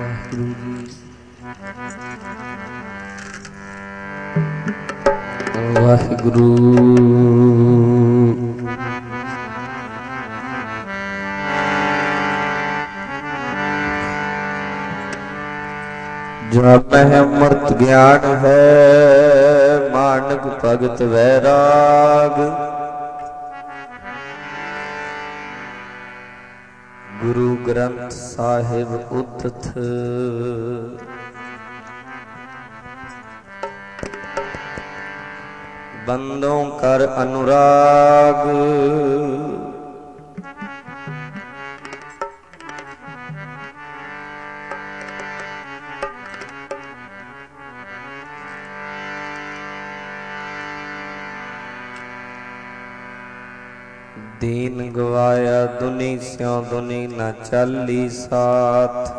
वाहिगुरु जी। वाहिगुरु जामह अमृत ज्ञान है मानक भगत वैराग। गुरु ग्रंथ साहिब उद्धत बंदों कर अनुराग। दीन गवाया दुनी स्यों दुनी न चाली साथ।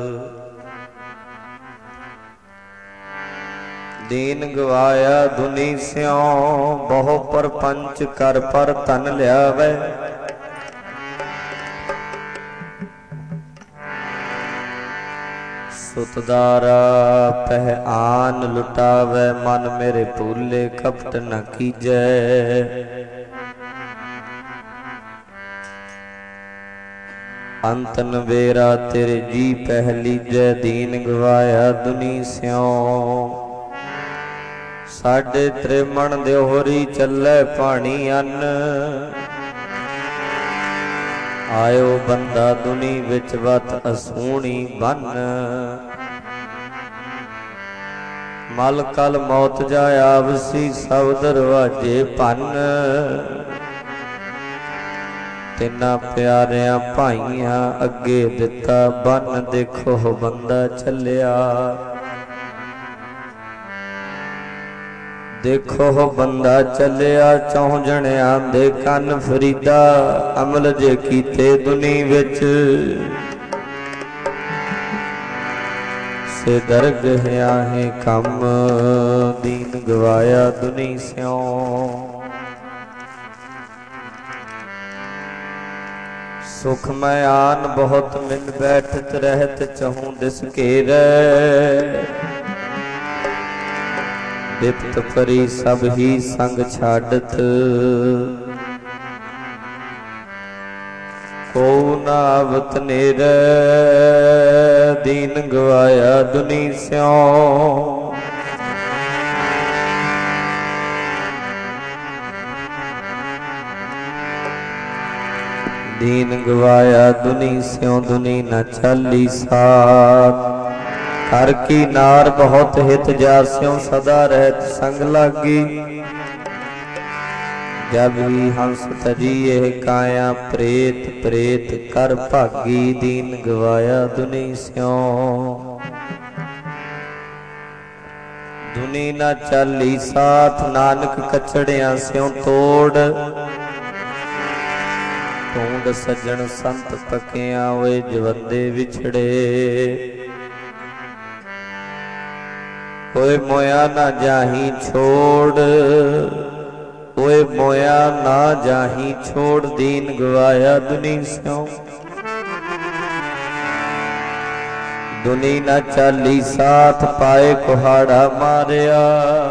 दीन गवाया दुनी स्यों बहु परपंच कर पर तन ल्यावै। सुतदारा पह आन लुटावै मन मेरे भूले कपट न कीजै। अंतन बेरा तेरे जी पहली जय दीन गवाया दुनी स्यों। साडे त्रिमण देहोरी चलै पानी अन्न। आयो बंदा दुनी विच वत असूणी बन। मल कल मौत जाय आवसी सब दरवाजे भन। तिना प्यारिया भाइया अगे दिता बन देखो बंदा चलिया। देखो बंदा चलिया चौं जणिया दे कन फरीदा। अमल जे कीते दुनी विच से दरगहिया है कम। दीन गवाया दुनी स्यों सुख मैं आन बहुत मिन बैठत रहत चहूँ दिस घेरै। बिपत परी सब ही संग छाडत को नावत नेरै। दीन गवाया दुनी स्यों दीन गवाया दुनी स्यों दुनी न चाली साथ। कर की नार बहुत हित जास्यों सदा रहत संग लागी। जब ही हंस तजिए काया प्रेत प्रेत कर भागी। दीन गवाया दुनी स्यों दुनी न चाली साथ। नानक कचड़िया स्यों तोड़ ढूंढ सज्जन संत पकिया वे जवंदे विछड़े। कोई मोया ना जाही छोड़ कोई मोया ना जाही छोड़। दीन गवाया दुनी स्यों दुनी न चाली साथ। पाए कुहाड़ा मारिया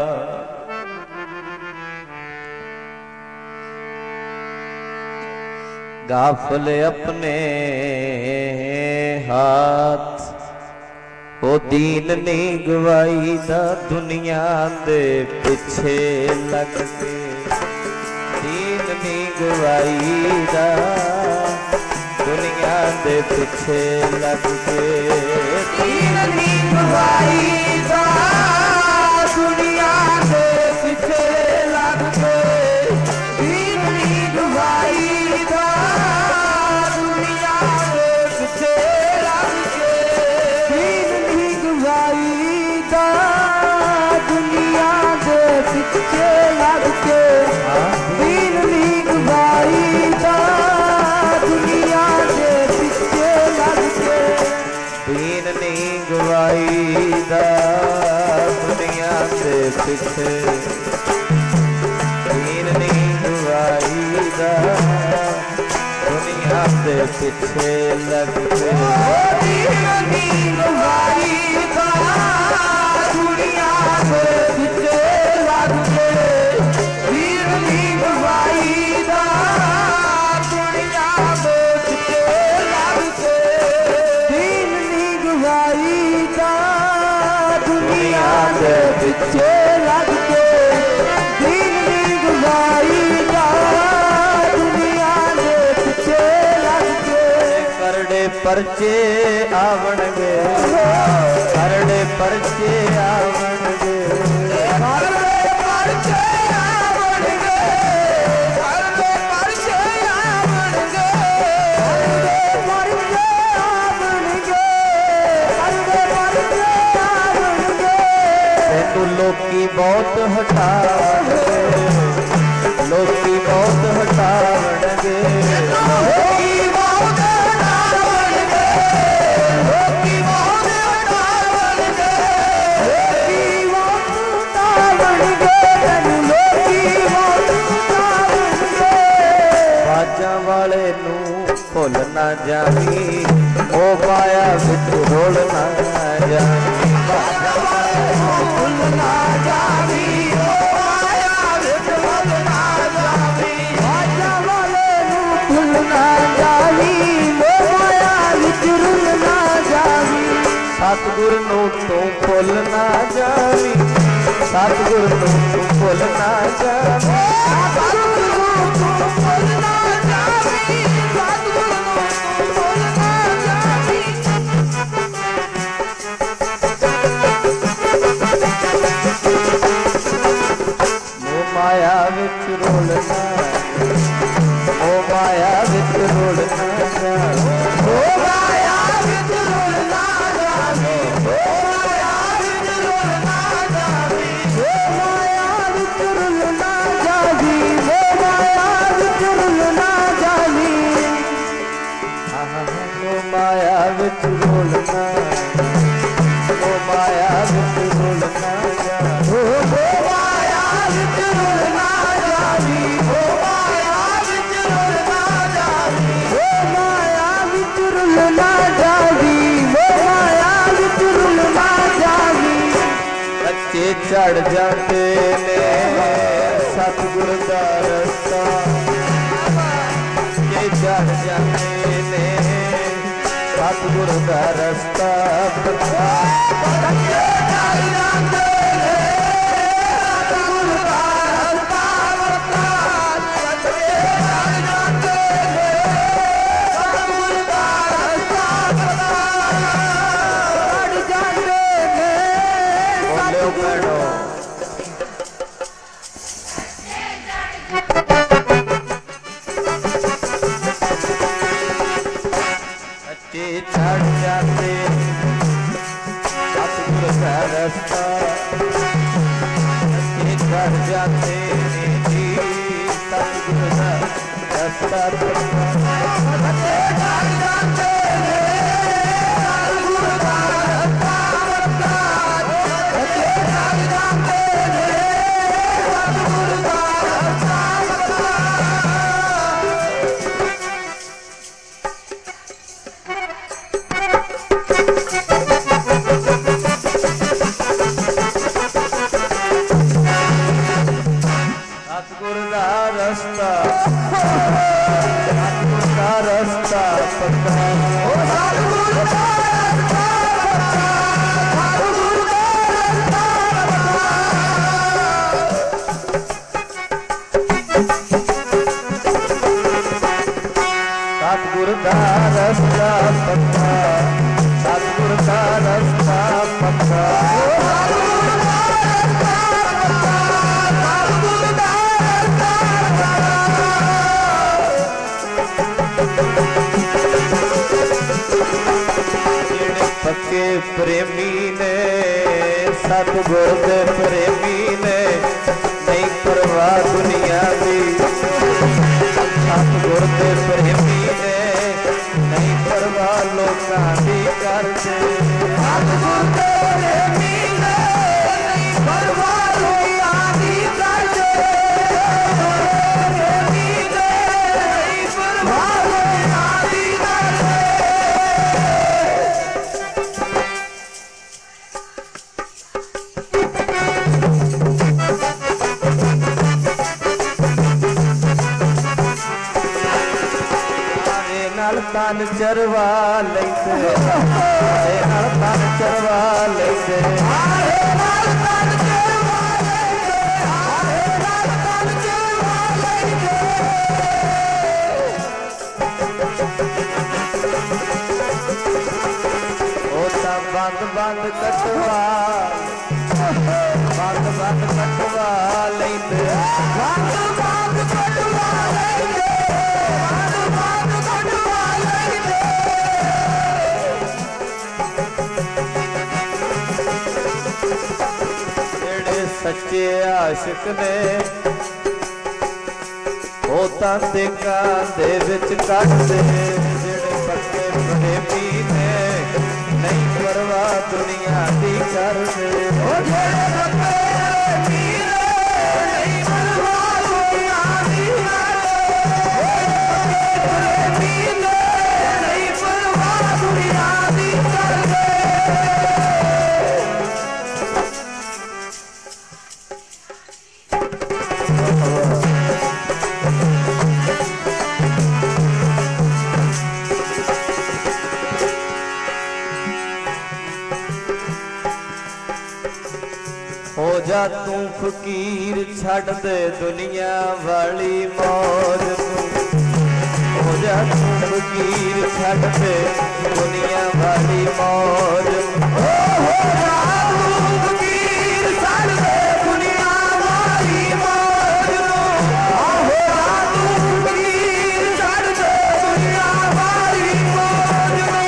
गाफल अपने हाथ। ओ दीन नी गवाई दा दुनिया दे पिछे लग के। दीन नी गवाई दा दुनिया दे पिछे लग के। दीन नी गवाई दा दुनिया दे पिछे लग के। दीन नी गवाई पिछे। दीन नी गवाई दा दुनिया दे पिछे लग के। दीन नी पिछे लग के दीन दी गुजारी जा दुनिया दे पिछे लग के करड़े परचे आवणगे करड़े परचे आवणगे लोकी बहुत हटावणगे लोकी बहुत हटावणगे लोकी बहुत हटावणगे लोकी बहुत हटावणगे लोकी बहुत हटावणगे लोकी बहुत हटावणगे बाजां वाले नूं भुल ना जावी ओ पाया विच रोल ना जावी बाजां वाले नूं भुल ना जावी ओ पाया विच रोल ना जावी बाजां वाले नूं भुल ना जावी ओ पाया विच रोल ना जावी सतगुर नूं तूं भुल ना जावी सतगुर नूं तूं भुल ना जावी सतगुर नूं तूं भुल ना जावी सतगुर नूं तूं भुल ना जावी मोह माया विच रोलना मोह माया विच रोलना मोह माया विच रोलना जावी मोह माया विच रोलना जावी मोह माया विच रोलना जावी मोह माया विच रोलना जावी मोह माया विच रोलना मोह माया विच रोलना जावी मोह माया विच रोलना जावी मोह माया विच रोलना जावी मोह माया विच रोलना जावी मोह माया विच रोलना जावी बच्चे चढ़ जाते ने सतगुर दा रस्ता बच्चे चढ़ जाते ने सतगुर दा रस्ता बच्चे चढ़ जाते ने सतगुर दा रस्ता बच्चे चढ़ जाते ने सतगुर दा रस्ता चढ़ जाते ने बोलो भैणो बच्चे चढ़ जाते सतगुर का रास्ता बच्चे चढ़ जाते जी सतगुर का रास्ता बच्चे चढ़ जाते सतगुर का रास्ता बच्चे चढ़ जाते सतगुर का रास्ता सतगुर दा रस्ता सतगुर दा रस्ता पक्का सतगुर दा रस्ता पक्का सतगुर दा रस्ता पक्का सतगुर दा रस्ता पक्का पक्के प्रेमी ने सतगुर दे प्रेमी ने नहीं परवाह दुनिया दी सतगुर दे प्रेमी ने नहीं परवाह लोकां दी करदे सतगुर दे प्रेमी ने नहीं परवाह लोकां दी करदे प्रेमी ने नहीं परवाह लोकां दी करदे तन ਚਰਵਾ ਲੈਂਦੇ ਆਏ ਨਾਲ ਤਨ ਚਰਵਾ ਲੈਂਦੇ ਆਏ ਨਾਲ ਤਨ ਚਰਵਾ ਲੈਂਦੇ ਆਏ ਨਾਲ ਤਨ ਚਰਵਾ ਲੈਂਦੇ ਉਹ ਤਾਂ ਬੰਦ ਬੰਦ ਕਟਵਾ ਬੰਦ ਬੰਦ ਕਟਵਾ ਲੈਂਦੇ ਬੰਦ ਬੰਦ ਕਟਵਾ ਲੈਂਦੇ ਬੰਦ ਬੰਦ ਕਟਵਾ ਲੈਂਦੇ ਜਿਹੜੇ ਸੱਚੇ ਆਸ਼ਿਕ ਨੇ ਉਹ ਤਾਂ ਦੇਕਾਂ ਦੇ ਵਿੱਚ ਕੱਢਦੇ ਜਿਹੜੇ ਪੱਕੇ ਪ੍ਰੇਮੀ ਨੇ ਨਹੀਂ ਪਰਵਾਹ ਦੁਨੀਆ ਦੀ ਕਰਦੇ ਉਹ ਜਿਹੜੇ ਪੱਕੇ ਪ੍ਰੇਮੀ ਨੇ ਨਹੀਂ ਪਰਵਾਹ ਦੁਨੀਆ ਦੀ ਕਰਦੇ ਪ੍ਰੇਮੀ ਨੇ ਨਹੀਂ ਪਰਵਾਹ ਦੁਨੀਆ ਦੀ ਕਰਦੇ ਹੋ ਜਾ ਤੂੰ ਫਕੀਰ ਛੱਡ ਦੇ ਦੁਨੀਆ ਵਾਲੀ ਮੌਜ ਨੂੰ ਹੋ ਜਾ ਤੂੰ ਫਕੀਰ ਛੱਡ ਦੇ ਦੁਨੀਆ ਵਾਲੀ ਮੌਜ ਹੋ ਜਾ ਤੂੰ ਫਕੀਰ ਛੱਡ ਦੇ ਦੁਨੀਆ ਵਾਲੀ ਮੌਜ ਨੂੰ ਹੋ ਜਾ ਤੂੰ ਫਕੀਰ ਛੱਡ ਦੇ ਦੁਨੀਆ ਵਾਲੀ ਮੌਜ ਨੂੰ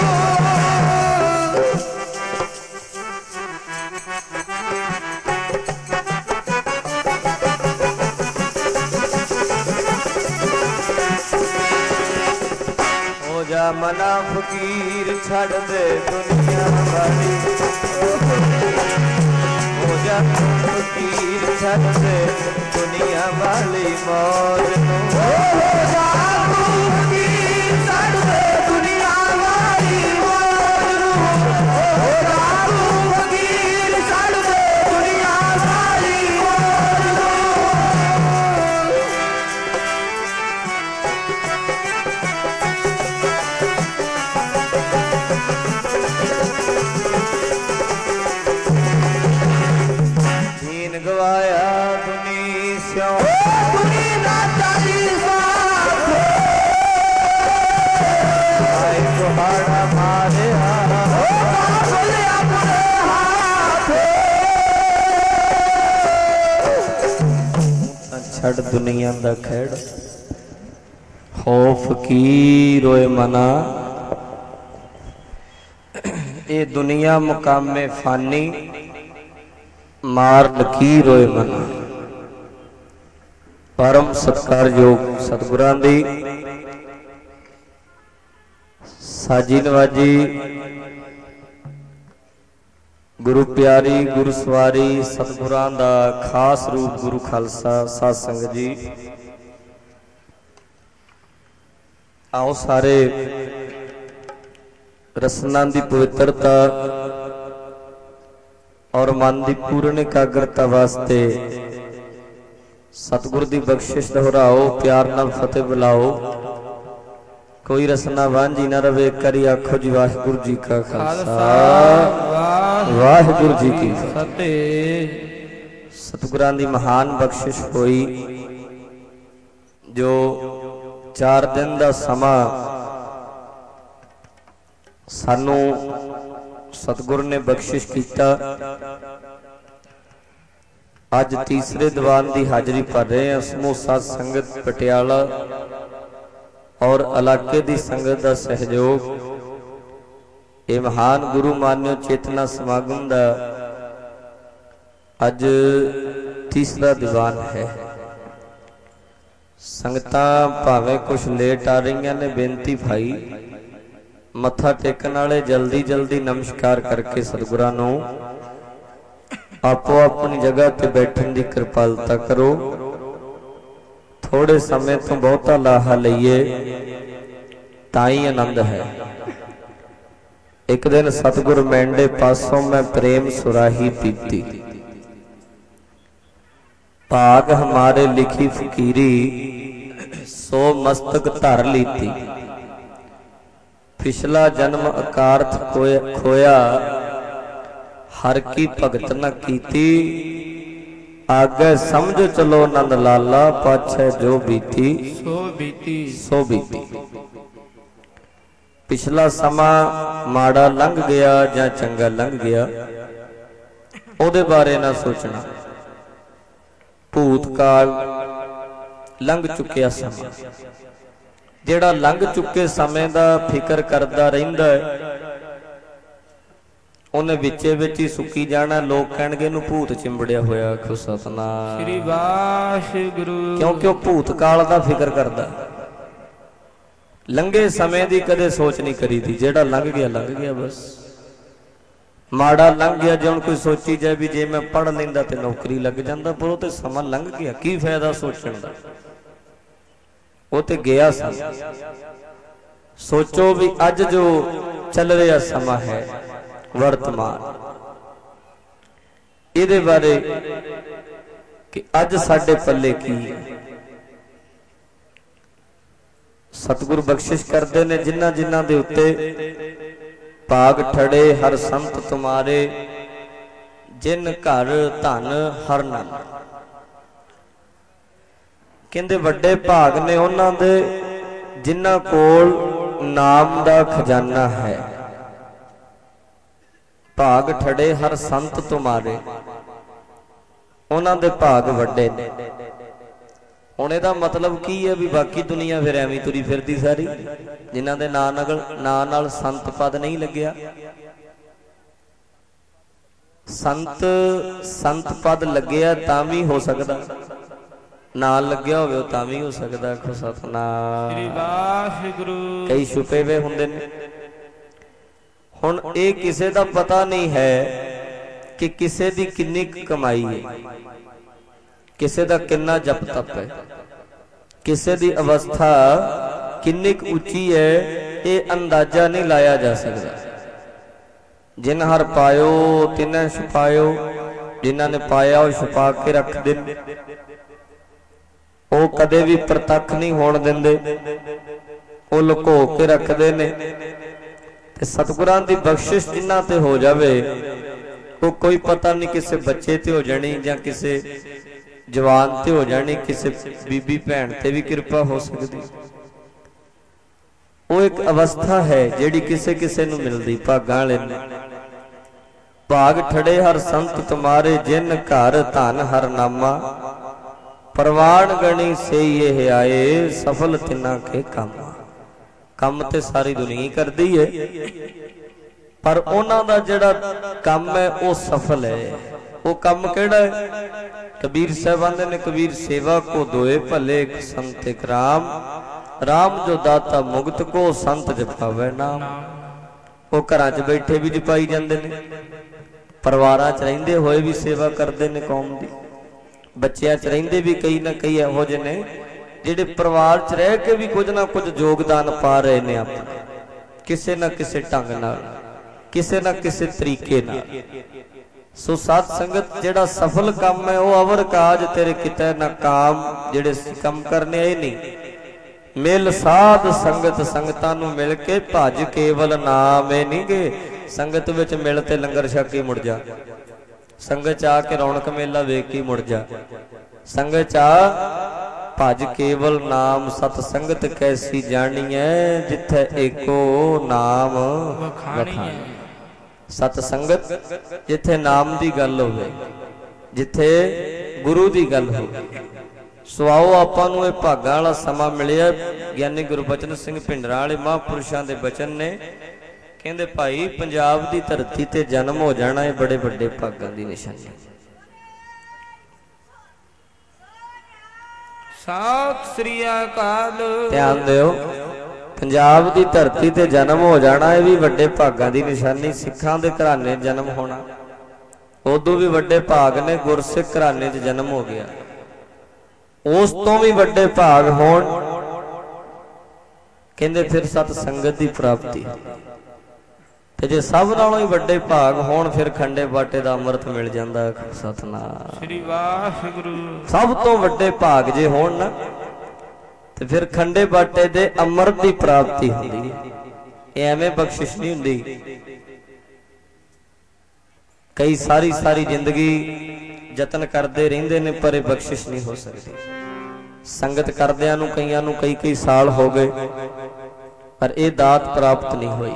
ਜਾ ਮਨਾ ਫਕੀਰ ਛੱਡ ਦੇ ਦੁਨੀਆ ਵਾਲੀ ਹੋ ਜਾ ਫਕੀਰ ਛੱਡ ਦੇ ਦੁਨੀਆ ਵਾਲੀ ਮੌਜ ਨੂੰ ਹੋ ਜਾ ਫਕੀਰ ਛੱਡ ਦੇ ਦੁਨੀਆ ਵਾਲੀ ਮੌਜ ਨੂੰ ਹੋ ਜਾ ਫਕੀਰ ਛੱਡ ਦੇ ਦੁਨੀਆ ਵਾਲੀ ਮੌਜ ਨੂੰ ਗਵਾਇਆ ਦੁਨੀ ਸਿਓ ਦੁਨੀ ਦਾ ਚਾਲੀ ਸਾਥ ਆਏ ਤੁਹਾਡਾ ਮਾਰਿਆ ਬੋਲੇ ਆਪਣੇ ਹੱਥ ਛੱਡ ਦੁਨੀਆ ਦਾ ਖੇੜ ਹੋ ਫਕੀਰ ਓਏ ਮਨਾ ਇਹ ਦੁਨੀਆ ਮੁਕਾਮੇ ਫਾਨੀ ਮਾਰ ਲਕੀਰ ਹੋਏ ਮਨ ਪਰਮ ਸਤਿਕਾਰਯੋਗ ਸਤਿਗੁਰਾਂ ਦੀ ਸਾਜੀ ਨਵਾਜੀ ਗੁਰੂ ਪਿਆਰੀ ਗੁਰੂ ਸਵਾਰੀ ਸਤਿਗੁਰਾਂ ਦਾ ਖਾਸ ਰੂਪ ਗੁਰੂ ਖਾਲਸਾ ਸਾਧ ਸੰਗਤ ਜੀ ਆਓ ਸਾਰੇ ਰਸਨਾ ਦੀ ਪਵਿੱਤਰਤਾ और मन की पूर्ण एकाग्रता वास्ते सतगुर की बख्शिश दोहराओ प्यार नाल फतेह बुलाओ कोई रसना वांझी ना रवे करी आखो जी वाहिगुरू जी का खालसा वाहिगुरू जी की फतेह। सतगुरां दी महान बख्शिश होई जो 4 दिन का समा सानू सतगुर ने बख्शिश किया। अज तीसरे दीवान की हाजरी भर रहे हैं समूह साध संगत पटियाला और इलाके की संगत का सहयोग ये महान गुरु मान्यो चेतना समागम का अज तीसरा दीवान है। संगतां भावें कुछ लेट आ रही ने बेनती भाई मत्था टेकन वाले जल्दी जल्दी नमस्कार करके सतगुरां नूं आपो अपनी जगह ते बैठन की कृपालता करो। थोड़े समय तो बहुता लाहा लईए ताई आनंद है। एक दिन सतगुर मैंडे पासों मैं प्रेम सुराही पीती भाग हमारे लिखी फकीरी सो मस्तक धर लीती पिछला जन्म अकारथ खोया, हर की भगत न कीती, आगे समझ चलो नंद लाला, पाछे जो बीती सो बीती। पिछला समा माड़ा लंघ गया जां चंगा लंघ गया, ओदे बारे ना सोचना। भूतकाल लंघ चुकिया समा, जेड़ा लंघ चुके समय दा फिकर करदा रहिंदा है, उन्हें विचे विच ही सुकी जाना। लोग कहणगे नूं भूत चिंबड़िया होया। आखो सतनाम श्री वाहिगुरू। क्योंकि वह भूतकाल दा फिकर करदा, लंघे समय दी कदे सोच नहीं करी दी। जेड़ा लंघ गया बस। माड़ा लंघ गया, जे हुण कोई सोची जाए भी जे मैं पढ़ लैंदा ते नौकरी लग जांदा, पर वो ते समा लंघ गया, की फायदा सोचण दा, वो ते गया सा। सोचो भी अज जो चल रहा समा है वर्तमान, इहदे बारे कि अज साडे पल्ले की है। सतगुरु बख्शिश करते ने जिन्हां जिन्हां दे उत्ते भाग ठड़े हर संत तुम्हारे, जिन घर धन हर नाम। कहंदे वड्डे भाग ने उन्हां दे जिन्हां कोल नाम दा खजाना है। भाग ठड़े हर संत तुम्हारे, उन्हां दे भाग वड्डे ने। हुण इहदा मतलब की है भी बाकी दुनिया फिर एवं तुरी फिरदी सारी, जिन्हां दे नां नाल संत पद नहीं लग्या। संत पद लग्या तां भी हो सकदा, ना लग्या होवे तां भी हो सकदा। आखो सतनाम श्री वाहिगुरू। कई छुपे हुए हुंदे ने। हुण ये किसे दा पता नहीं है कि किसे दी किन्नी कमाई है, किसे दा किन्ना जप तप है, किसे दी अवस्था किन्नी उच्ची है, ये अंदाजा नहीं लाया जा सकता। जिन हर पायो तिन्हें छुपायो, जिन्हां ने पाया वो छुपा के रख देन, वो कदे भी प्रतख नहीं होण दिंदे, वो लुको के रखते ने। सतगुरां दी बख्शिश जिन्हां ते हो जावे, वो कोई पता नहीं किसे बच्चे ते हो जानी जां किसे जवान ते हो जानी, किसे बीबी भैन ते भी कृपा हो सकती। वो एक अवस्था है जिहड़ी किसे किसे नूं मिलदी, भागां वाले ने। भाग ठड़े हर संत तुम्हारे, जिन घर धन हर नामा, परवान गणी से ये आए, सफल तिना के काम। कम ते सारी दुनिया करती है, पर उन्हां दा जिहड़ा कम है वो सफल है। वो कम केड़ा है? कबीर साहब आंदे ने, कबीर सेवा को दोए भले संत एक राम, राम जो दाता मुगत को संत जपावे नाम। वो घरां च बैठे भी जपाई जांदे ने, परिवारां च रहिंदे होए भी सेवा करते ने कौम दी, बच्चियां च रहिंदे भी कई ना कई इहो जिहे ने जिहड़े परिवार च रह के भी कुछ ना कुछ योगदान पा रहे ने अपना, किसे ना किसे ढंग नाल, किसे ना किसे तरीके नाल। सो साध संगत जिहड़ा सफल काम है वो अवर काज तेरे किते ना काम, जिहड़े काम करने आए नहीं। मिल साध संगत, संगतां नूं मिल के भज केवल नाम है नहीं गए। संगत विच मिल ते लंगर छक के मुड़ जा, संगत च आके रौनक मेला वेख के मुड़ जा, संगत च भज केवल नाम। सत संगत कैसी जानिए, जिथे एको नाम वखानी। सत संगत जिथे नाम दी गल होवे, जिथे गुरु दी गल हो। सो आओ आपां नूं इह भागां वाला समा मिलिया। ज्ञानी गुरबचन सिंह भिंडरां वाले महापुरुषां दे बचन ने, कहंदे भाई पंजाब दी धरती ते जन्म हो जाना है बड़े बड़े भागां दी निशानी। सत श्री अकाल। ध्यान दिओ, पंजाब दी धरती ते जन्म हो जाना है भी वड्डे भागां दी निशानी। सिखां दे घराने जन्म होना उदों भी वड्डे भाग ने, गुरसिख घराने च जन्म हो गया उस तो भी वड्डे भाग होण। कहंदे फिर सत संगत दी प्राप्ति, ते जे सब नालों ही वड्डे भाग होण फिर खंडे बाटे दा अमृत मिल जांदा। सतनाम श्री वाहिगुरू। सब तो वड्डे भाग जे होण ना ते फिर खंडे बाटे दे अमृत दी प्राप्ति हुंदी है। एवें बख्शिश नहीं हुंदी। कई सारी सारी जिंदगी जतन करते रहिंदे ने पर बख्शिश नहीं हो सकती। संगत करदियां नूं कईयां नूं कई कई साल हो गए पर यह दात प्राप्त नहीं हुई।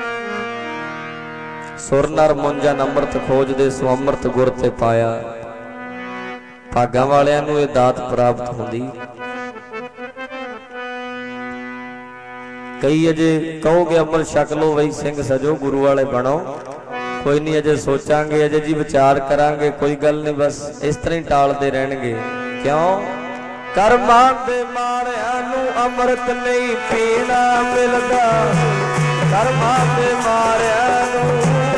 सुर नर मुंजा अमृत खोजदे सो अमृत गुर ते पाया। भागां वालियां नूं यह दात प्राप्त हुंदी। कई अजे कहोगे अमृत छक लो बई सिंह सजो गुरु वाले बनो, कोई नहीं अजे सोचांगे, अजे जी विचार करांगे, कोई गल नहीं, बस इस तरह ही टालते रहणगे। क्यों? कर्मां दे मारियां नूं अमृत नहीं पीना मिलदा। कर्मां दे मारियां नूं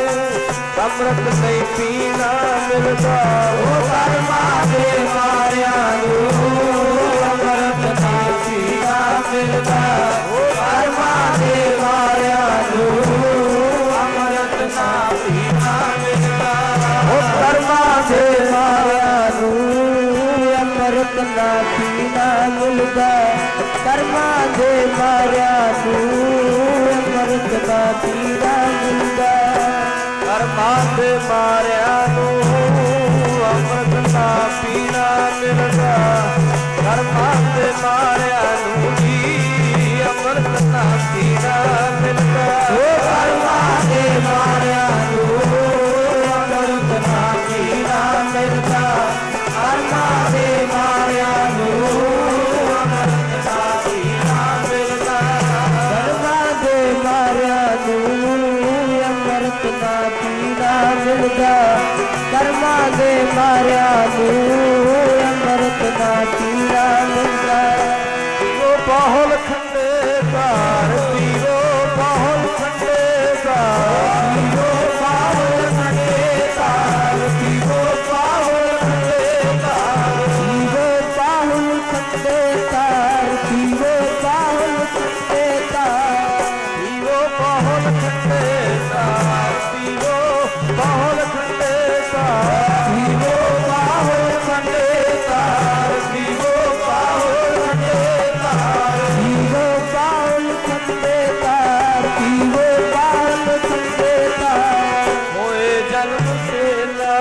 अमृत नहीं पीना मिलदा। ओ कर्मां दे मारियां नूं अमृत नहीं पीना मिलदा। ओ कर्मां दे मारियां नूं अमृत ना पीना मिलदा। ओ कर्मां दे मारियां नूं अमृत ना पीना मिलदा। कर्मां दे मारियां नूं अमृत ना पीना मिलदा। कर्मां दे मारियां नूं अमृत ना पीना मिलदा। कर्मां दे मारियां नूं जी अमृत ना पीना मिलदा। ओ कर्मां दे मारियां नूं अमृत ना पीना मिलदा। कर्मां दे मारियां नूं अमृत ना पीना मिलदा। कर्मां दे मारियां नूं अमृत ना पीना मिलदा। कर्मां दे मारियां नूं अमृत ना पीना मिलदा। ओ बाहुल खंडे धार पीरो बाहुल खंडे धार पीरो बाहुल खंडे धार पीरो बाहुल खंडे धार पीरो बाहुल खंडे धार पीरो बाहुल खंडे धार पीरो बाहुल खंडे धार पीरो बाहुल खंडे धार पीरो बाहुल खंडे धार पीरो बाहुल खंडे धार पीरो बाहुल खंडे धार पीरो बाहुल खंडे धार। होए जन्म सेला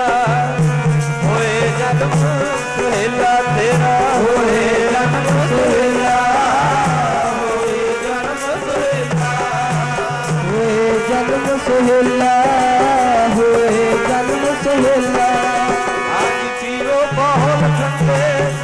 होए जन्म सुहेला तेरा होए जन्म सुहेला होए जन्म सुहेला होए जन्म सुहेला होए जन्म सुहेला। आज पीरो बाहुल खंडे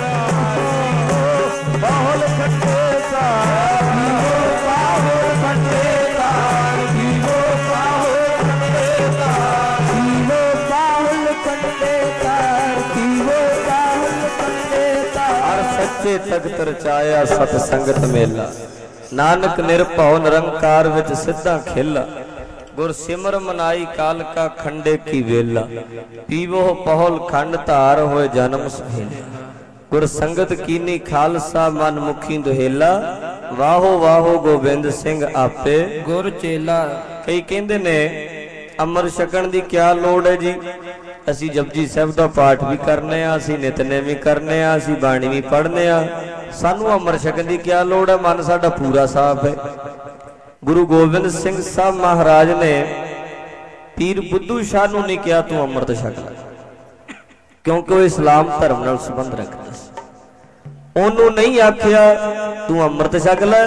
बाहुल खंडे पीरो बाहुल खंडे पीरो बाहुल खंडे पीरो बाहुल खंडे पीरो बाहुल खंडे। हर सच्चे तख्त रचाया सत संगत मेला। नानक निरभਉ निरंकार विच सिद्धा खेला। गुर सिमर मनाई काल का खंडे की वेला। पीवो पहुल खंड धार होए जन्म सुहेला। गुर संगत कीनी खालसा मन मुखी दुहेला। वाहो वाहो गोबिंद सिंह आपे गुर चेला। कई कहंदे ने अमर छकण दी क्या लोड़ है जी। असी जपजी साहिब दा पाठ भी करने आ, असी नितनेम भी करने आ, असी बाणी भी पढ़ने आ, सानू अमर छकण दी क्या लोड़ है। मन साडा पूरा साफ है। गुरु गोबिंद सिंह साहब महाराज ने पीर बुद्धू शाह नूं नहीं कहा तू अमृत छक ले, क्योंकि वह इस्लाम धर्म नाल संबंध रखदा सी। ओनू नहीं आखिया तू अमृत छक ले।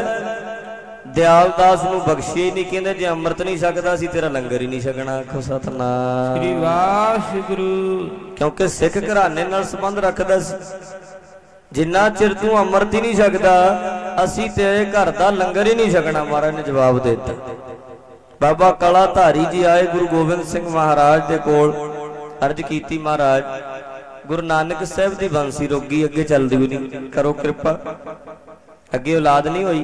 दयालदास नूं बख्शे ही नहीं, कहंदे जे अमृत नहीं छकदा सी तेरा लंगर ही नहीं छकना। आखो सतनाम श्री वाहिगुरू। क्योंकि सिख घराने नाल संबंध रखदा सी। जिन्ना चिर तू अमृत ही नहीं छकदा असी तेरे घर का लंगर ही नहीं छकना। महाराज ने जवाब दे दिता। बाबा कला धारी जी आए गुरु गोबिंद सिंह महाराज दे कोल, अर्ज कीती महाराज गुरु नानक साहब की बंसी रुक गई, अगे चलती भी नहीं, करो कृपा। अगे औलाद नहीं हुई।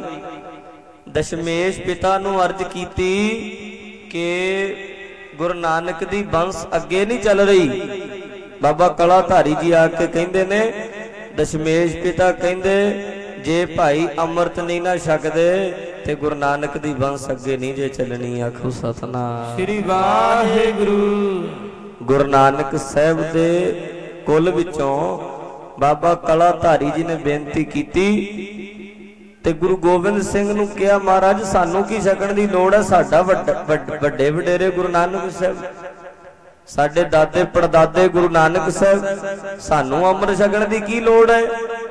दशमेश पिता नूं अर्ज कीती कि गुरु नानक दी बंस अगे नहीं चल रही। बाबा कला धारी जी आके कहंदे ने दशमेश पिता कहंदे जे भाई अमृत नहीं ना छकदे ते गुरु नानक दी बंस अगे नहीं जे चलनी। आखो सतनाम श्री वाहिगुरू। गुरु नानक साहब दे कुल विचों बाबा कला धारी जी ने बेनती कीती ते गुरु गोबिंद सिंह नूं कहा महाराज सानू की छकण दी लोड़ है, साडा वड्डे वडेरे गुरु नानक साहब, साडे दादे पड़दादे गुरु नानक साहब, सानू अमृत छकण दी की लोड़ है।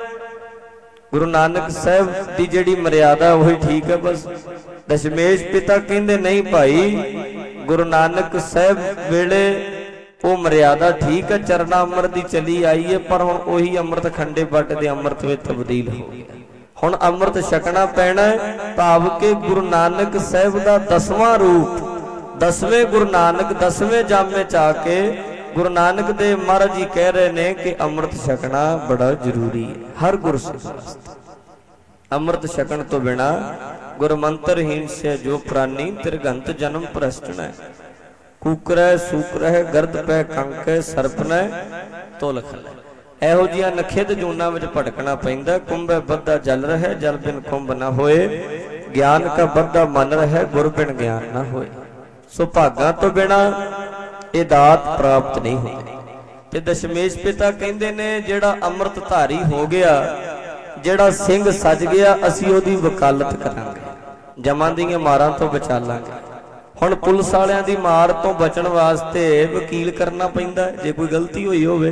गुरु नानक साहब की जिहड़ी मर्यादा वही ठीक है बस। दशमेश पिता कहंदे नहीं भाई, गुरु नानक साहब वेले वो मर्यादा ठीक है, चरना अमृत की चली आई है, पर हुण उही अमृत खंडे बट दे अमृत में तब्दील हो गया। हुण अमृत छकना पैना है, भाव के गुरु नानक साहब का 10वां रूप, 10वें गुरु नानक 10वें जामे च आके गुरु नानक देव महाराज जी कह रहे ने कि अमृत छकना बड़ा जरूरी है हर गुरसिख वास्ते। अमृत छकन तो बिना गुरमंत्रहीन से जो प्राणी तिरगंत जन्म भ्रष्ट है, कुकर सूकर है गर्द पै कंक सरप न तो लख है। ਇਹੋ ਜਿਹੀਆਂ ਨਖਿੱਧ ਜੂਨਾਂ ਵਿੱਚ ਭਟਕਣਾ ਪੈਂਦਾ। ਕੁੰਭੇ ਬੱਧਾ ਜਲ ਰਹਿ ਜਲ ਬਿਨ ਕੁੰਭ ਨਾ ਹੋਏ, ਗਿਆਨ ਕਾ ਬੱਧਾ ਮਨ ਰਹਿ ਗੁਰ ਬਿਨ ਗਿਆਨ ਨਾ ਹੋਏ। ਸੋ ਭਾਗਾਂ ਤੋਂ ਬਿਨਾ ਇਹ ਦਾਤ ਪ੍ਰਾਪਤ ਨਹੀਂ ਹੁੰਦੀ। ਤੇ ਦਸ਼ਮੇਸ਼ ਪਿਤਾ ਕਹਿੰਦੇ ਨੇ ਜਿਹੜਾ ਅੰਮ੍ਰਿਤ ਧਾਰੀ ਹੋ ਗਿਆ, ਜਿਹੜਾ ਸਿੰਘ ਸੱਜ ਗਿਆ, ਅਸੀਂ ਉਹਦੀ ਵਕਾਲਤ ਕਰਾਂਗੇ, ਜਮਾਂ ਦੀਆਂ ਮਾਰਾਂ ਤੋਂ ਬਚਾ ਲਾਂਗੇ। ਹੁਣ ਪੁਲਿਸ ਵਾਲਿਆਂ ਦੀ ਮਾਰ ਤੋਂ ਬਚਣ ਵਾਸਤੇ ਵਕੀਲ ਕਰਨਾ ਪੈਂਦਾ। ਜੇ ਕੋਈ ਗਲਤੀ ਹੋਈ ਹੋਵੇ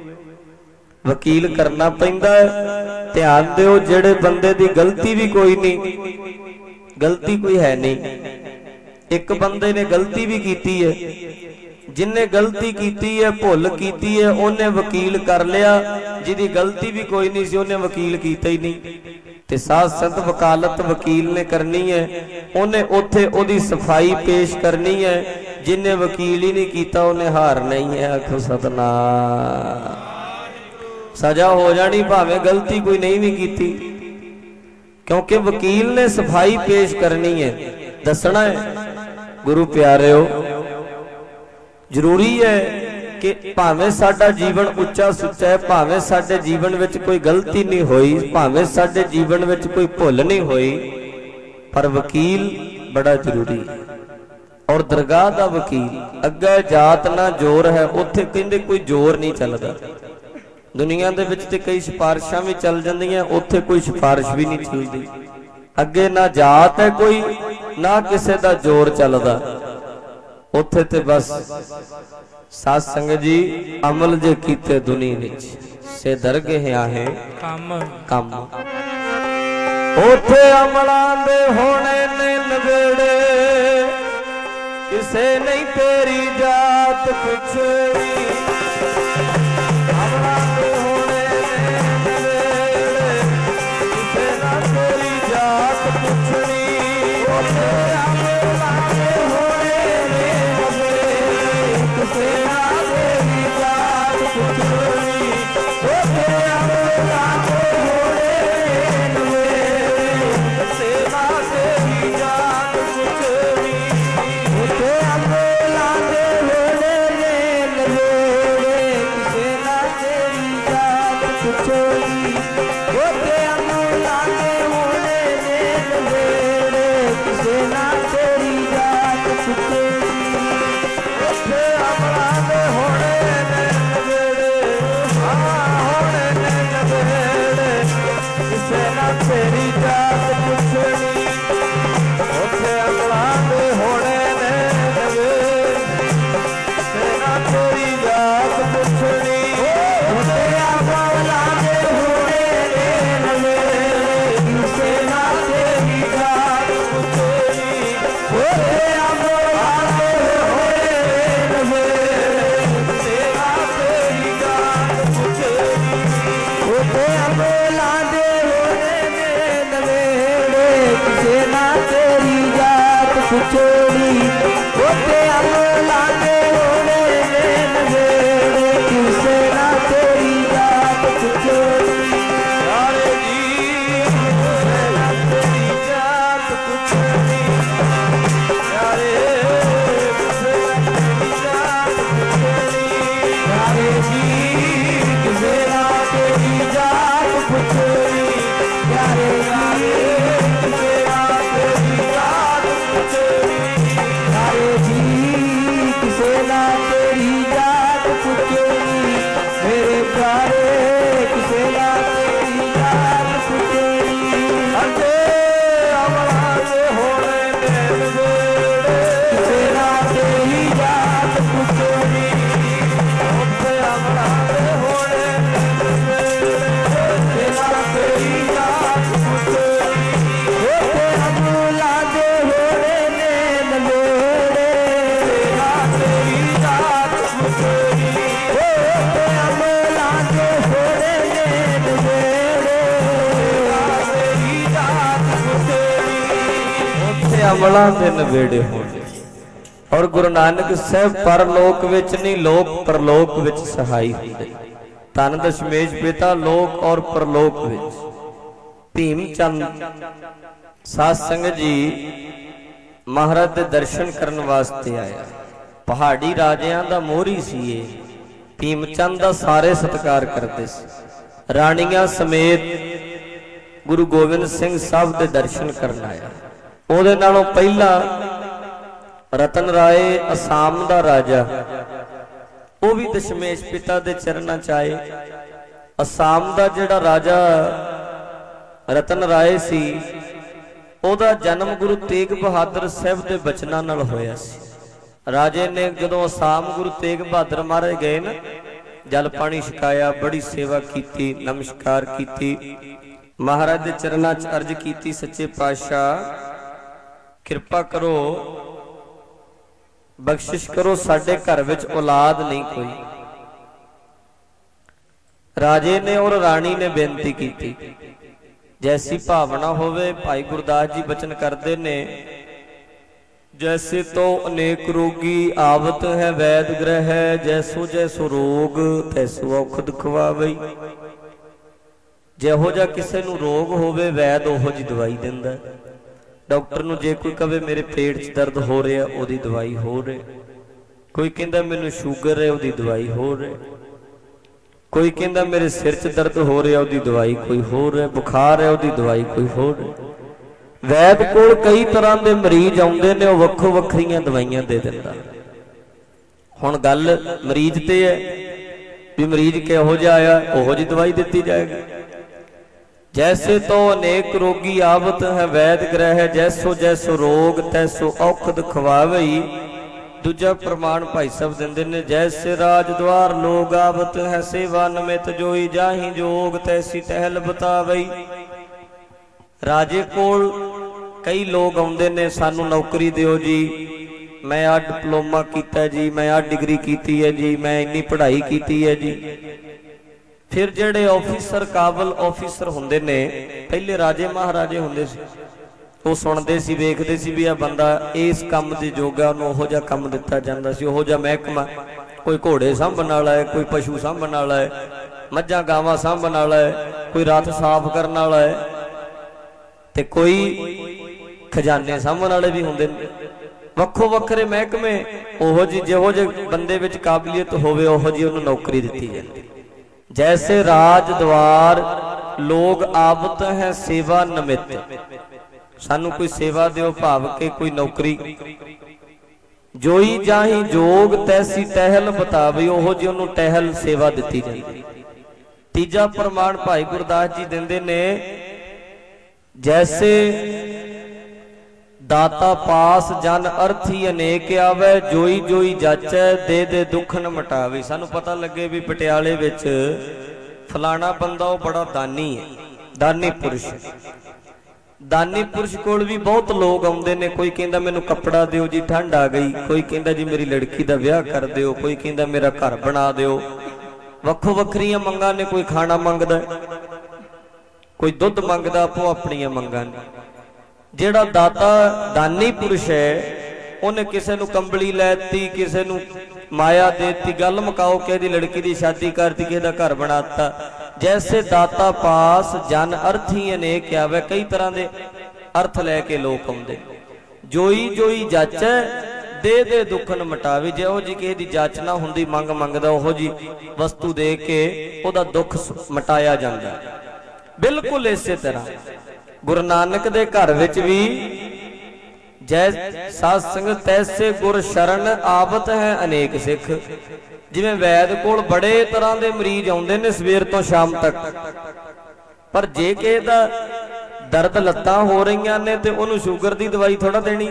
वकील करना पैंदा है। ध्यान दिओ, जेड़े बंदे दी गलती भी कोई नहीं, गलती कोई है नहीं, एक बंदे ने गलती भी कीती है, जिन्ने गलती कीती है भुल कीती है उन्हें वकील कर लिया, जिहदी गलती भी कोई नहीं सी उन्हें वकील कीता ही नहीं। ते साध संत वकालत वकील ने करनी है, उन्हें उत्थे ओदी सफाई पेश करनी है। जिन्हें वकील ही नहीं कीता उन्हें हारना ही है। आखो सतनाम। सजा हो जानी भावें गलती कोई नहीं भी की, क्योंकि वकील ने सफाई पेश करनी है, दसना है। गुरु प्यारेओ, जरूरी है कि भावें साडा जीवन उच्चा सुच्चा है, भावें साडे जीवन विच कोई गलती नहीं हुई, भावें साडे जीवन विच कोई भुल नहीं हुई, पर वकील बड़ा जरूरी है। और दरगाह दा वकील अगे जात ना जोर है, उत्थे कहंदे कोई जोर नहीं चलदा। दुनिया दे विच ते कई सिफारिशां भी चल जांदियां, उत्थे कोई सिफारिश भी नहीं चलदी। अगे ना जात है कोई, ना किसे दा जोर चलदा, उत्थे ते बस साध संगत जी अमल जे कीते दुनिया विच से दरगह आहे कम। उत्थे अमलां दे होने ने नवेड़े, किसे नहीं तेरी जात पुछड़ी। अमलों के नवेड़े होने। और गुरु नानक साहब परलोक विच नहीं, लोक परलोक विच सहाई हुंदे। धन दशमेश पिता लोक और परलोक विच। भीम चंद साध संगत जी महाराज दे दर्शन करन वास्ते आया। पहाड़ी राजियां दा मोहरी सी ये। भीम चंद दा सारे सत्कार करते सी। राणियां समेत गुरु गोबिंद सिंह साहब दे दर्शन करन आया। ओदे नालों पहला रतन राय असाम दा राजा, वो भी दशमेश पिता दे चरनां च आए। असाम दा जिहड़ा राजा रतन राय सी, ओदा जन्म गुरु तेग बहादुर साहब दे बचनां नाल होया सी। राजे ने जदों असाम गुरु तेग बहादुर महाराज गए ना, जल पानी छकाया, बड़ी सेवा की, नमस्कार की, महाराज दे चरनां च अर्ज की, सच्चे पातशाह किरपा करो, बख्शिश करो, साडे घर विच औलाद नहीं कोई। राजे ने और राणी ने बेनती की, जैसी भावना होवे। भाई गुरदास जी बचन करते ने, जैसे तो अनेक रोगी आवत है वैद ग्रह, जैसो जैसो रोग तैसो औखद खवावई। जिहो जा किसे नूं रोग होवे वैद ओहो जी दवाई दिंदा। डॉक्टर नूं जे कोई कहे मेरे पेट च दर्द हो रहा, ओदी दवाई हो रही। कोई कहंदा मैनूं शूगर है, ओदी दवाई हो रही। कोई कहंदा मेरे सिर च दर्द हो रहा, ओदी दवाई कोई हो रही। बुखार है, ओदी दवाई कोई हो रही। वैद कोल कई तरह के मरीज आउंदे ने, वो वक्खो वक्खरियां दवाइयां दे दिंदा। हुण गल मरीज ते है भी मरीज किहो जिहा आया, ओहो जी दवाई दित्ती जाएगी। जैसे तो अनेक रोगी आवत है वैद ग्रह, जैसो जैसो रोग तैसो औखद खवावई। दूजा प्रमाण भाई साहब दिंदे ने, जैसे राजद्वार लोग आवत है सेवा नमित जोई, जाही जोग तैसी टहल बतावई। राजे कोल कई लोग आउंदे ने, सानू नौकरी दिओ जी, मैं आ डिप्लोमा कीता जी, मैं आ डिग्री कीती है जी, मैं इन्नी पढ़ाई कीती है जी। फिर जेड़े ऑफिसर काबल ऑफिसर हुंदे ने, पहले राजे महाराजे हुंदे सी, वो सुनते सी, वेखते सी भी आ बंदा इस काम दे जोगा, उन्होंने ओहो जिहा काम दिता जांदा सी, ओहो जिहा महकमा। कोई घोड़े सांभण वाला है, कोई पशु सांभण वाला है, मझां गावां सांभण वाला है, कोई रथ साफ करने वाला है, ते कोई खजाने सांभण वाले भी हुंदे ने। वक्खो वक्खरे महकमे, ओहो जी जिहो जिहे बंदे विच काबलियत होवे ओहो जी उहनूं नौकरी दित्ती जांदी। जैसे राजद्वार लोग आवत है सेवा नमित, सानू कोई सेवा दिओ भाव के कोई नौकरी। जोई जाही जोग तैसी टहल बतावे, ओहो जी उहनूं टहल सेवा दित्ती जांदी। तीजा प्रमाण भाई गुरदास जी दिंदे ने, जैसे दाता पास जन अर्थी अनेक आवे, जोई जोई जाचै दे दे दुख न मटावे। सानू पता लगे भी पटियाले विच फलाना बंदा वो बड़ा दानी है, दानी पुरुष। दानी पुरुष कोल भी बहुत लोग आउंदे ने। कोई कहंदा मैनू कपड़ा दिओ जी ठंड आ गई, कोई कहंदा जी मेरी लड़की दा विआह कर दिओ, कोई कहंदा मेरा घर बना दिओ। वक्खो वक्खरियां मंगां ने, कोई खाना मंगदा, कोई दुध मंगदा, आपो अपनियां मंगां ने। जेड़ा दाता दानी पुरुष है, उन्हें किसी नूं कंबली लैती, किसी नूं माया देती, गल मुकाओ कि दी लड़की की शादी करती, किसी दा घर बनाता। जैसे दाता पास जन अर्थी अनेक आवे, कई तरह के अर्थ लैके लोग आउंदे। जोई जोई जाचै दे दे दुख न मटावे। जिहो जी किसी की जाचना हुंदी, मंग मंगदा, ओहो जी वस्तु दे के ओदा दुख मटाया जांदा। बिल्कुल इसे तरह गुरु नानक दे घर विच भी जै साध संगत तैसे गुर शरण आवत है अनेक सिख। जिवें वैद कोल बड़े तरह के मरीज आउंदे ने सवेर तो शाम तक, पर जे किसी दा दर्द लत्तां हो रही ने ते उहनूं शूगर की दवाई थोड़ा देनी।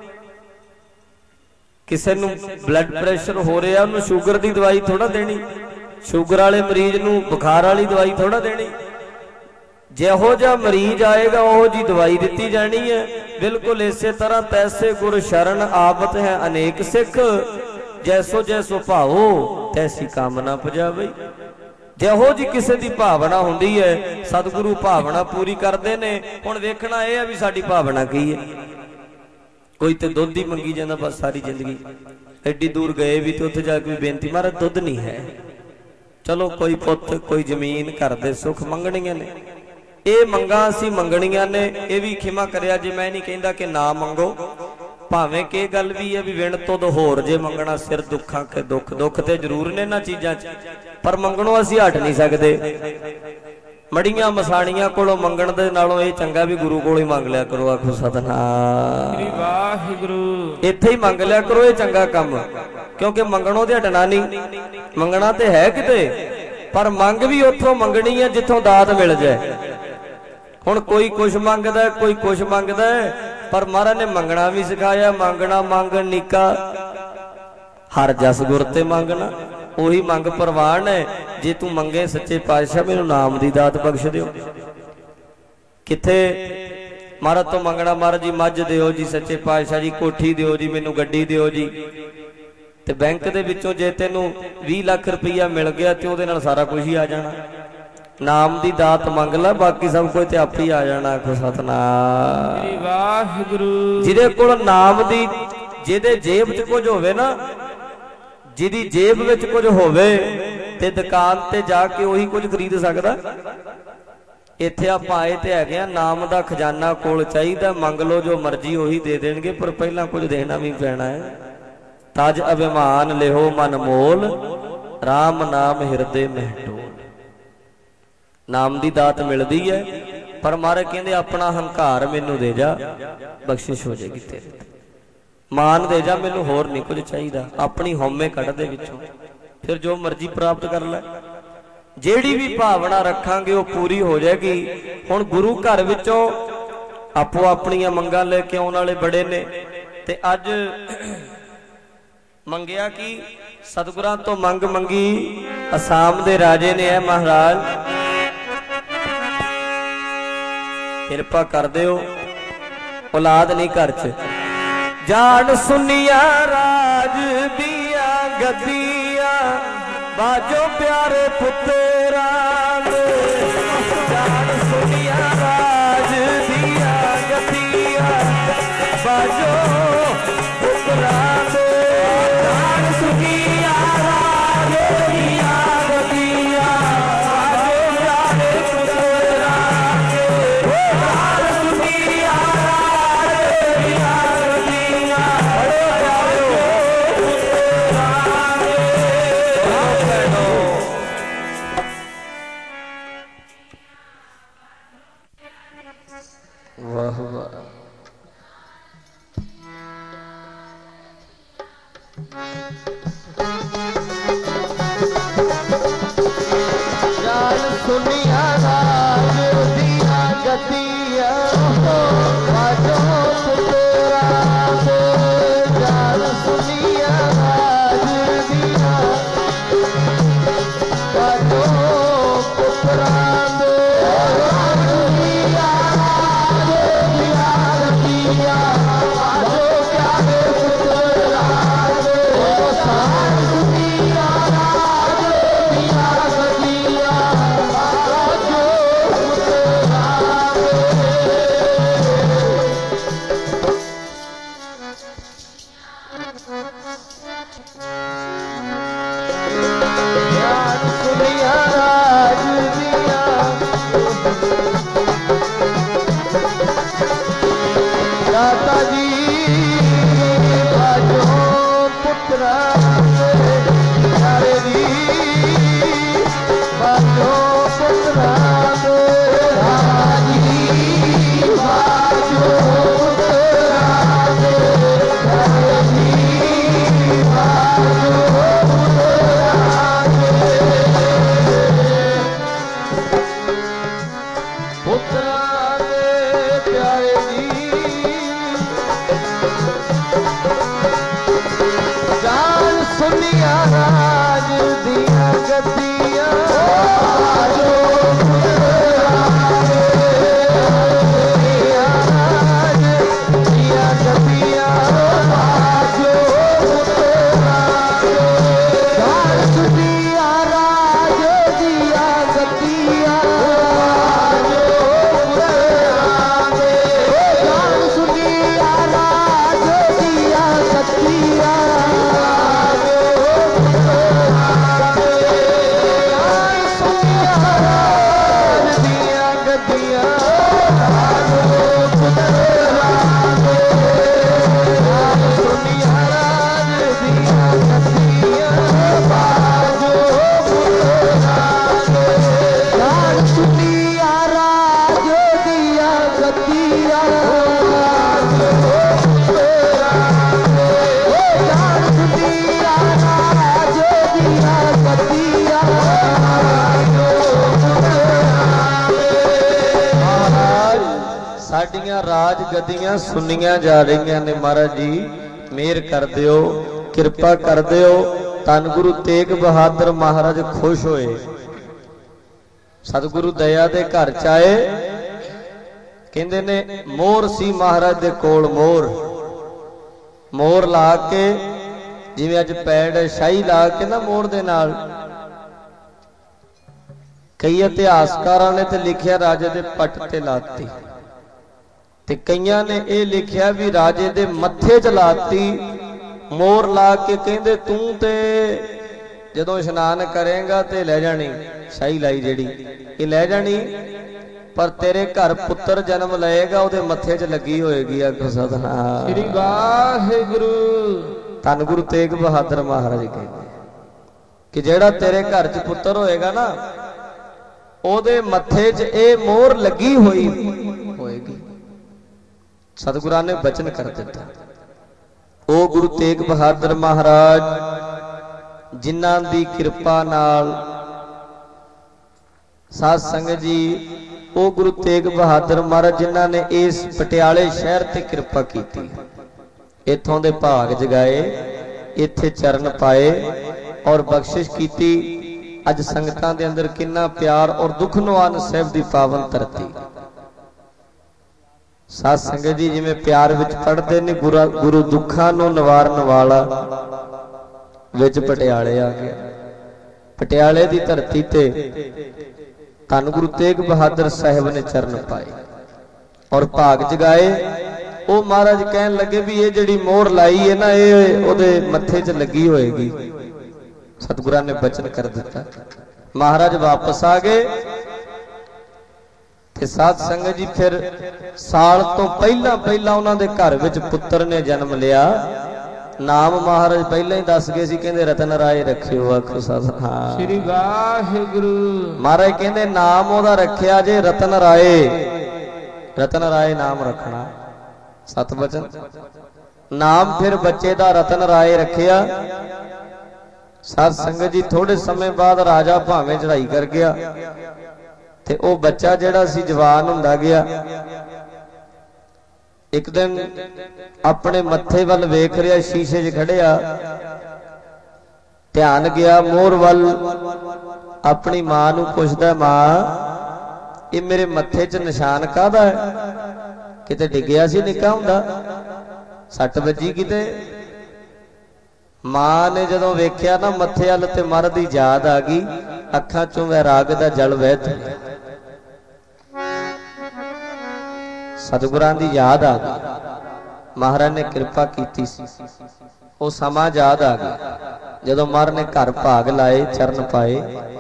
किसी नूं ब्लड प्रेशर हो रहा, उहनूं शूगर की दवाई थोड़ा देनी। शूगर वाले मरीज नूं बुखार वाली दवाई थोड़ा देनी। जिहो जिहा मरीज आएगा ओहो जी दवाई दिती जानी है। बिल्कुल इसे तरह तैसे गुर शरण आवत है अनेक सिख, जैसो जैसो भावो तैसी कामना पुजावे। जिहो जी किसी की भावना हुंदी है, सतगुरु भावना पूरी करते हैं। हुण वेखना यह है भी साडी भावना की है। कोई तो दुध ही मंगी जाता बस सारी जिंदगी। एड्डी दूर गए भी तो उत्थे जाके भी बेनती महाराज दुध नहीं है, चलो कोई पुत कोई जमीन घर दे सुख मंगणियां ने, ये मंगा असीं मंगणियां ने। ये भी खिमा करिया जे मैं नहीं कहंदा कि ना मंगो, भावें कि गल भी है भी विण तो होर जे मंगना सिर दुखा के दुख, दुख ते जरूर ने इन्हां चीज़ां च, पर मंगणों असीं हट नहीं सकते। मड़ियां मसाणियां कोलों मंगण दे नालों ये चंगा भी गुरु कोलों ही मंग लिया करो। आखो सतनाम वाहिगुरू, इत्थे ही मंग लिया करो, ये चंगा काम, क्योंकि मंगणों ते हटना नहीं। मंगना ते है किते, पर मंग भी उत्थों मंगनी है जिथों दात मिल जाए। हुण कोई कुछ मंगदा है, कोई कुछ मंगदा है, पर महाराज ने मंगना भी सिखाया। मंगना मंग निका हर जस गुर ते मंगना, उही मंग प्रवान है। जे तू मंगे सच्चे पातशाह मैनू नाम दी दात बख्श दिओ, किथे महाराज तो मंगना महाराज जी मझ दिओ जी, सच्चे पातशाह जी कोठी दिओ जी, मैनू गड्डी दिओ जी। ते बैंक दे विचों जे तैनू 20 लाख रुपया मिल गया तो उहदे नाल सारा कुछ ही आ जाना। नाम दी दात मंग ला, बाकी सब कुछ ते आपे ही आ जाना। आखो सतनाम वाहिगुरू। जिहदे कोल नाम दी, जिहदे जेब च कुछ होवे ना, जिहदी जेब विच कुछ होवे ते दुकान ते जाके उही कुछ खरीद सकदा। इत्थे आपां आए ते हैगे आ, नाम दा खजाना कोल चाहीदा, मंग लो जो मर्जी उही दे देणगे, पर पहला कुछ देना भी पैना है। ताज अभिमान लिहो मन मोल, राम नाम हिरदे में डोल। नाम दी दात मिलदी है, पर महाराज कहंदे अपना हंकार मैनू दे जा, बख्शिश हो जाएगी तेरे। मान दे जा, मैनू होर नहीं कुछ चाहिए, अपनी हौमे कढ़ दे विचों, फिर जो मर्जी प्राप्त कर लै। जेड़ी भी भावना रखांगे वो पूरी हो जाएगी। हुण गुरु घर विचों आपो अपनियां मंगां लेके आउण वाले बड़े ने, ते अज मंगिया कि सतगुरां तो मंग मंगी असाम दे राजे ने है महाराज, किरपा कर दिओ औलाद नहीं घर च। जान सुनिया राज दिया गद्दिया, बाजो प्यारे पुत्रा दे। जान सुनिया राज दिया गद्दिया, बाजो पुत्रा दे। जान सुनिया राज दिया गद्दिया, बाजो प्यारे पुत्रा दे। जान सुनिया राज दिया वाह वाह। जान सुनिया राज दिया गद्दिया, बाजो पुत्रा दे। जान सुनिया राज दिया, बाजो पुत्रा दे। राज साडियां राज गद्दियां सुनियां जा रही ने। महाराज जी मेहर कर दियो, किरपा कर दियो। धन गुरु तेग बहादुर महाराज खुश होए, सतगुरु दया दे घर च आए। कहंदे ने मोर सी महाराज दे कोल, मोर ला के जिवें अज पैड़ शाही ला के ना मोर दे नाल। कई इतिहासकारां ने ते लिखिया राजे दे पट ते लाती, ते कईयां ने यह लिखिया भी राजे दे मत्थे च लाती मोर ला के। कहंदे तू ते जदों इशनान करेगा ते लै जानी शाही लाई जिहड़ी ये लै जानी, पर तेरे घर पुत्र जन्म लएगा उहदे मत्थे च लगी होएगी। आखो सतनाम श्री वाहिगुरू। धन गुरु तेग बहादुर महाराज कहते कि जेड़ा तेरे घर च पुत्र होएगा ना ओदे मत्थे च ए मोहर लगी हुई होएगी। सतगुरां ने बचन कर दिता। ओ गुरु तेग बहादुर महाराज जिन्हां दी कृपा नाल साध संगत जी, ओ गुरु तेग बहादुर महाराज जिन्हां ने इस पटियाले शहर ते कृपा कीती, इत्थों दे भाग जगाए, इत्थे चरण पाए और बख्शिश कीती। अज संगतां दे अंदर किन्ना प्यार और दुख नवान साहिब दी पावन धरती। साध संगत जी जिवें प्यार विच पढ़दे ने गुरु दुखां नूं निवारण वाला, विच पटियाले आ गया। पटियाले दी धरती ते धन गुरु तेग बहादुर साहिब ने चरण पाए और भाग जगाए। ओ महाराज कहन लगे भी ये जिहड़ी मोहर लाई है ना ये ओदे मत्थे च लगी होएगी। सतगुरां ने बचन कर दिता। महाराज वापस आ गए ते साध संगत जी फिर साल तो पहला उन्होंने घर विच पुत्र ने जन्म लिया। नाम महाराज पहला ही दस गए सी, कहंदे रतन राय रखियो। आखो सतनाम श्री वाहिगुरू। महाराज कहंदे नाम ओदा रखिया जे रतन राय, रतन राय नाम रखना। सत बचन नाम फिर बच्चे दा रतन राय रखिया। साध संगत जी थोड़े समय बाद राजा भावें चढ़ाई कर गया ते ओ बच्चा जिहड़ा सी जवान हुंदा गया। एक दिन अपने मत्थे वल वेख रिया, शीशे 'च खड़िया, ध्यान गया मोहर वल। अपनी मां नूं पुछदा, मां ये मेरे मत्थे 'च निशान काहदा है? किते डिग्गिया सी निक्का हुंदा, सट वजी किते? मां ने जदों वेख्या ना मत्थे वल ते मर दी याद आ गई, अखां चों वैराग दा जल वह तुरिया। सतगुरां दी याद आ गई। महाराज ने कृपा कीती सी, वो समा याद आ गया जदों महाराज ने घर भाग लाए, चरण पाए।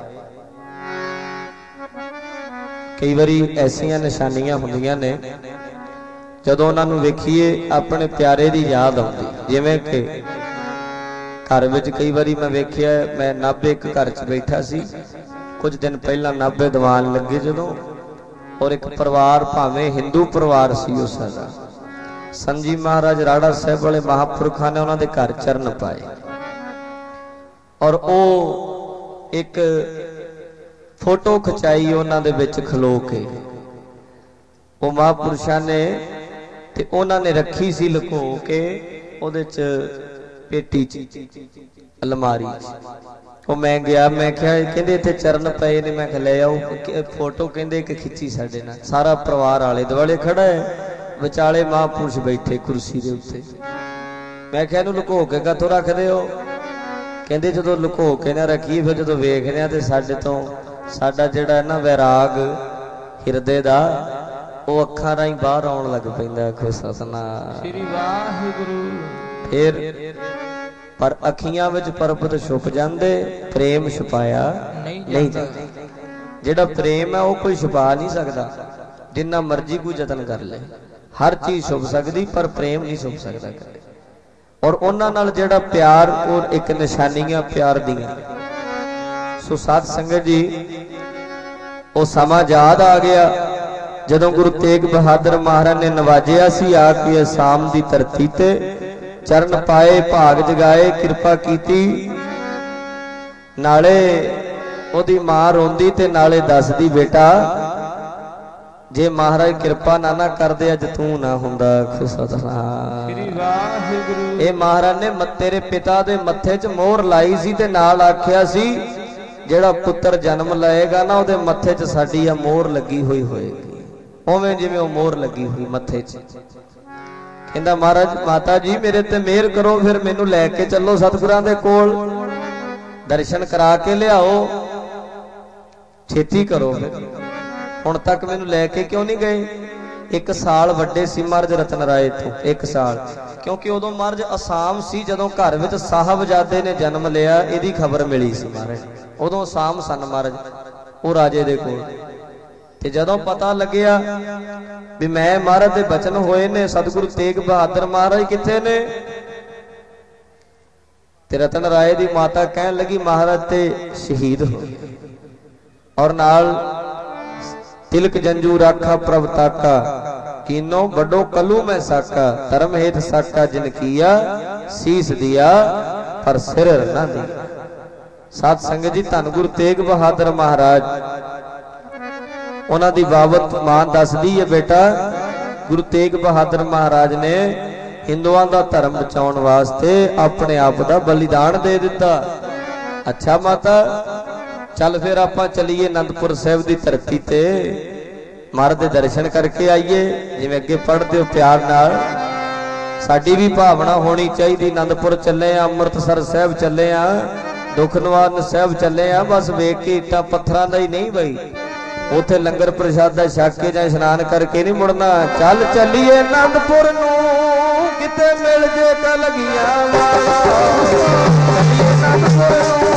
कई बारी ऐसियां निशानियां हुंदियां ने जदों उन्हां नूं वेखीए अपने प्यारे दी याद आउंदी। जिवें कि घर विच कई बारी मैं वेख्या, मैं नाभे एक घर च बैठा सी कुछ दिन पहला, नाभे दीवान लगे जदों, और एक परिवार भावें हिंदू परिवार सी उस साडा, संजी महाराज राड़ा साहब वाले महापुरखा ने उन्होंने घर चरण पाए और ओ एक फोटो खिंचाई उन्होंने विच खलो के। वो महापुरुषां ने ते उन्होंने रखी सी लुको के उहदे च पेटी अलमारी। वो मैं गया, मैं क्या कहते इतने चरण पे ने, मैं ले आओ फोटो, कहते एक खिंची साडे नाल, सारा परिवार आले दुआले खड़ा है, विचाले महापुरुष बैठे कुर्सी दे उत्ते। मैं क्या लुको के कतों रखते हो? कहते जो लुको के ना रखी, फिर जो वेखने तो साडे तो साडा जिहड़ा ना वैराग हिरदे दा वो अखां राहीं बाहर आउण लग पैंदा। आखो सतनाम श्री वाहिगुरू। फिर पर अखियां विच परबत छुप जांदे, प्रेम छुपाया नहीं जांदा। जिहड़ा प्रेम है वो कोई छुपा नहीं सकता, जिन्ना मर्जी कोई जतन कर ले, हर चीज छुप सकती पर प्रेम नहीं छुप सकता। और उन्हां नाल जिहड़ा प्यार और एक निशानियां प्यार दियां। सो साध संगत जी वो समा याद आ गया जदों गुरु तेग बहादुर महाराज ने नवाजिया सी आके आसाम की धरती ते चरण पाए, भाग जगाए, कृपा कीती। नाले ओदी मां रोंदी ते नाले दसदी, बेटा जे महाराज कृपा ना करदे अज तू ना हुंदा सतनाम। ये महाराज ने तेरे पिता दे मत्थे च मोहर लाई सी ते नाल आख्या सी जेड़ा पुत्र जन्म लएगा ना उहदे मत्थे च साडी आ मोहर लगी हुई होएगी, उवें जिवें ओ मोहर लगी हुई मत्थे च। कहंदा महाराज माता जी मेरे ते मेहर करो, फिर मैनू लैके चलो सतगुरां दे कोल, दर्शन करा के लियाओ, छेती करो। हुण तक मैनू लैके क्यों नहीं गए? एक साल वड्डे सी महाराज रतन राय तो, एक साल, क्योंकि उदों महाराज असाम सी जदों घर विच साहबजादे ने जन्म लिया, इहदी खबर मिली सी महाराज, उदों असाम सन महाराज वो राजे दे कोल। ते जदों पता लग्या भी मैं महाराज दे बचन होए ने, सतगुरु तेग बहादुर महाराज किथे ने, ते रतन राय दी माता कहन लगी महाराज ते शहीद हो, और नाल तिलक जंजू राखा प्रभ ताका, कीनो बड़ो कलू में साका, धर्म हेत साका जिन किया, शीस दिया पर सिर ना दिया। साध संगत जी धन गुरु तेग बहादुर महाराज उन्हां दी बाबत मां दसदी है बेटा, गुरु तेग बहादुर महाराज ने हिंदुआं दा धर्म बचाउण वास्ते अपने आप दा बलिदान दे दिता। अच्छा माता चल फिर आपां चलीए आनंदपुर साहिब दी धरती ते, महाराज दे दर्शन करके आईए, जिवें अगे पढ़दे हो प्यार नाल। साडी भी भावना होनी चाहिए, आनंदपुर चले आ, अमृतसर साहिब चले आ, दुख निवारण साहिब चले आ, बस वेख के इट्टां पत्थरां दा ही नहीं बई, उत्थे लंगर प्रसादा छक के जां इशनान करके नहीं मुड़ना। चल चलीए आनंदपुर नूं, किते मिल जे कलगियां वाला, चलीए आनंदपुर नूं